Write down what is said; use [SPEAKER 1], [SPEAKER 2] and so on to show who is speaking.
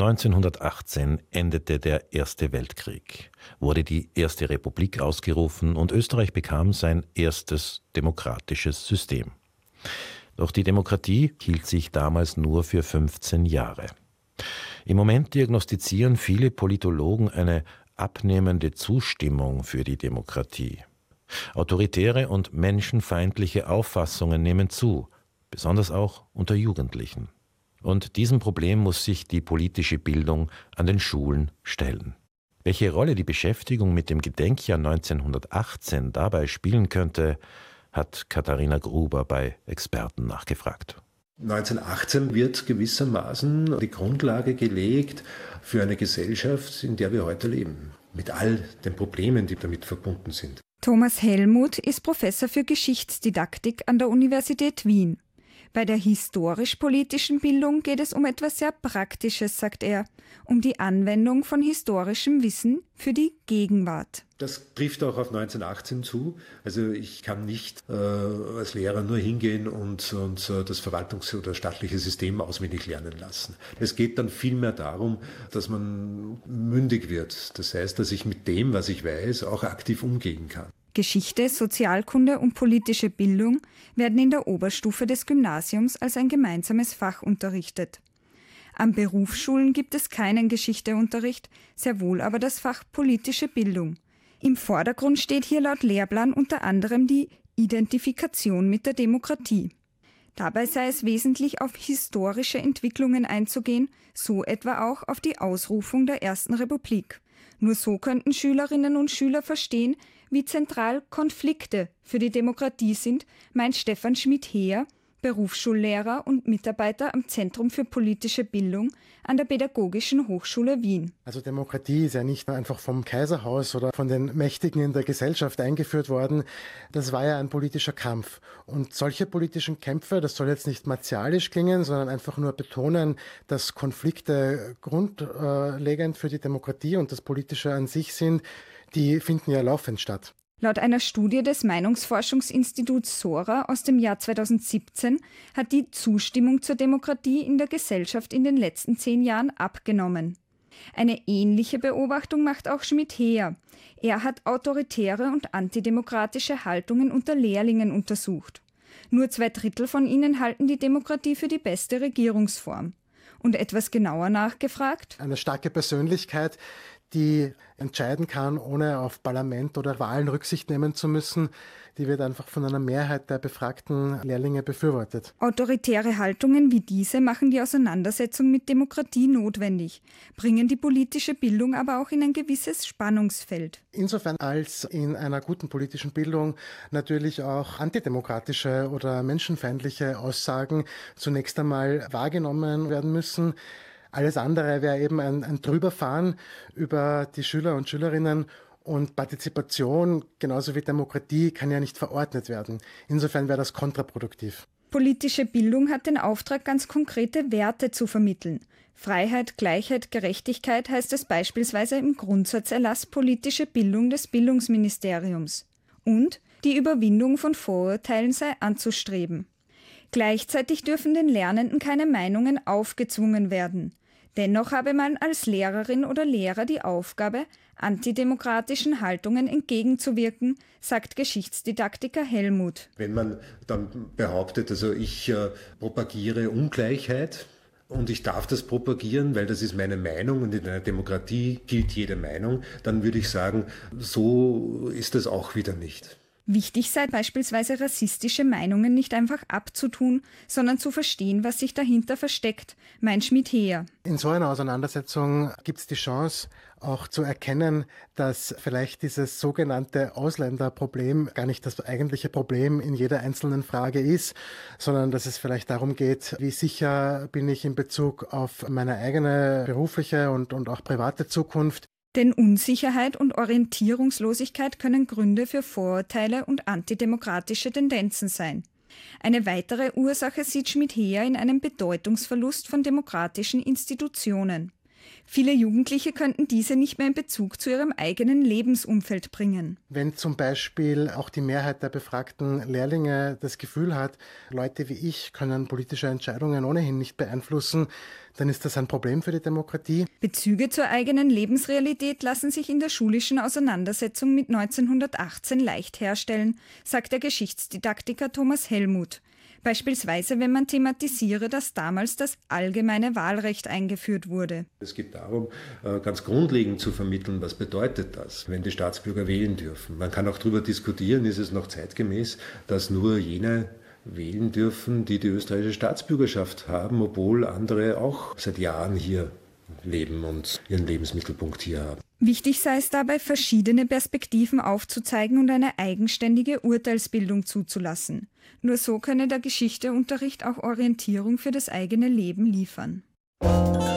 [SPEAKER 1] 1918 endete der Erste Weltkrieg, wurde die Erste Republik ausgerufen und Österreich bekam sein erstes demokratisches System. Doch die Demokratie hielt sich damals nur für 15 Jahre. Im Moment diagnostizieren viele Politologen eine abnehmende Zustimmung für die Demokratie. Autoritäre und menschenfeindliche Auffassungen nehmen zu, besonders auch unter Jugendlichen. Und diesem Problem muss sich die politische Bildung an den Schulen stellen. Welche Rolle die Beschäftigung mit dem Gedenkjahr 1918 dabei spielen könnte, hat Katharina Gruber bei Experten nachgefragt.
[SPEAKER 2] 1918 wird gewissermaßen die Grundlage gelegt für eine Gesellschaft, in der wir heute leben, mit all den Problemen, die damit verbunden sind.
[SPEAKER 3] Thomas Helmuth ist Professor für Geschichtsdidaktik an der Universität Wien. Bei der historisch-politischen Bildung geht es um etwas sehr Praktisches, sagt er, um die Anwendung von historischem Wissen für die Gegenwart.
[SPEAKER 2] Das trifft auch auf 1918 zu. Also ich kann nicht als Lehrer nur hingehen und das Verwaltungs- oder staatliche System auswendig lernen lassen. Es geht dann vielmehr darum, dass man mündig wird. Das heißt, dass ich mit dem, was ich weiß, auch aktiv umgehen kann.
[SPEAKER 3] Geschichte, Sozialkunde und politische Bildung werden in der Oberstufe des Gymnasiums als ein gemeinsames Fach unterrichtet. An Berufsschulen gibt es keinen Geschichteunterricht, sehr wohl aber das Fach politische Bildung. Im Vordergrund steht hier laut Lehrplan unter anderem die Identifikation mit der Demokratie. Dabei sei es wesentlich, auf historische Entwicklungen einzugehen, so etwa auch auf die Ausrufung der Ersten Republik. Nur so könnten Schülerinnen und Schüler verstehen, wie zentral Konflikte für die Demokratie sind, meint Stefan Schmidt-Heer, Berufsschullehrer und Mitarbeiter am Zentrum für politische Bildung an der Pädagogischen Hochschule Wien.
[SPEAKER 4] Also Demokratie ist ja nicht einfach vom Kaiserhaus oder von den Mächtigen in der Gesellschaft eingeführt worden. Das war ja ein politischer Kampf. Und solche politischen Kämpfe, das soll jetzt nicht martialisch klingen, sondern einfach nur betonen, dass Konflikte grundlegend für die Demokratie und das Politische an sich sind, die finden ja laufend statt.
[SPEAKER 3] Laut einer Studie des Meinungsforschungsinstituts SORA aus dem Jahr 2017 hat die Zustimmung zur Demokratie in der Gesellschaft in den letzten 10 Jahren abgenommen. Eine ähnliche Beobachtung macht auch Schmidt-Heer. Er hat autoritäre und antidemokratische Haltungen unter Lehrlingen untersucht. Nur 2/3 von ihnen halten die Demokratie für die beste Regierungsform. Und etwas genauer nachgefragt:
[SPEAKER 4] Eine starke Persönlichkeit, die entscheiden kann, ohne auf Parlament oder Wahlen Rücksicht nehmen zu müssen, die wird einfach von einer Mehrheit der befragten Lehrlinge befürwortet.
[SPEAKER 3] Autoritäre Haltungen wie diese machen die Auseinandersetzung mit Demokratie notwendig, bringen die politische Bildung aber auch in ein gewisses Spannungsfeld.
[SPEAKER 4] Insofern als in einer guten politischen Bildung natürlich auch antidemokratische oder menschenfeindliche Aussagen zunächst einmal wahrgenommen werden müssen. Alles andere wäre eben ein Drüberfahren über die Schüler und Schülerinnen, und Partizipation, genauso wie Demokratie, kann ja nicht verordnet werden. Insofern wäre das kontraproduktiv.
[SPEAKER 3] Politische Bildung hat den Auftrag, ganz konkrete Werte zu vermitteln. Freiheit, Gleichheit, Gerechtigkeit heißt es beispielsweise im Grundsatzerlass politische Bildung des Bildungsministeriums. Und die Überwindung von Vorurteilen sei anzustreben. Gleichzeitig dürfen den Lernenden keine Meinungen aufgezwungen werden. Dennoch habe man als Lehrerin oder Lehrer die Aufgabe, antidemokratischen Haltungen entgegenzuwirken, sagt Geschichtsdidaktiker Helmuth.
[SPEAKER 2] Wenn man dann behauptet, also ich propagiere Ungleichheit und ich darf das propagieren, weil das ist meine Meinung und in einer Demokratie gilt jede Meinung, dann würde ich sagen, so ist das auch wieder nicht.
[SPEAKER 3] Wichtig sei beispielsweise rassistische Meinungen nicht einfach abzutun, sondern zu verstehen, was sich dahinter versteckt, meint Schmidt-Heer.
[SPEAKER 4] In so einer Auseinandersetzung gibt es die Chance, auch zu erkennen, dass vielleicht dieses sogenannte Ausländerproblem gar nicht das eigentliche Problem in jeder einzelnen Frage ist, sondern dass es vielleicht darum geht, wie sicher bin ich in Bezug auf meine eigene berufliche und auch private Zukunft.
[SPEAKER 3] Denn Unsicherheit und Orientierungslosigkeit können Gründe für Vorurteile und antidemokratische Tendenzen sein. Eine weitere Ursache sieht Schmidt-Heer in einem Bedeutungsverlust von demokratischen Institutionen. Viele Jugendliche könnten diese nicht mehr in Bezug zu ihrem eigenen Lebensumfeld bringen.
[SPEAKER 4] Wenn zum Beispiel auch die Mehrheit der befragten Lehrlinge das Gefühl hat, Leute wie ich können politische Entscheidungen ohnehin nicht beeinflussen, dann ist das ein Problem für die Demokratie.
[SPEAKER 3] Bezüge zur eigenen Lebensrealität lassen sich in der schulischen Auseinandersetzung mit 1918 leicht herstellen, sagt der Geschichtsdidaktiker Thomas Helmuth. Beispielsweise, wenn man thematisiere, dass damals das allgemeine Wahlrecht eingeführt wurde.
[SPEAKER 2] Es geht darum, ganz grundlegend zu vermitteln, was bedeutet das, wenn die Staatsbürger wählen dürfen. Man kann auch darüber diskutieren, ist es noch zeitgemäß, dass nur jene wählen dürfen, die die österreichische Staatsbürgerschaft haben, obwohl andere auch seit Jahren hier leben und ihren Lebensmittelpunkt hier haben.
[SPEAKER 3] Wichtig sei es dabei, verschiedene Perspektiven aufzuzeigen und eine eigenständige Urteilsbildung zuzulassen. Nur so könne der Geschichteunterricht auch Orientierung für das eigene Leben liefern.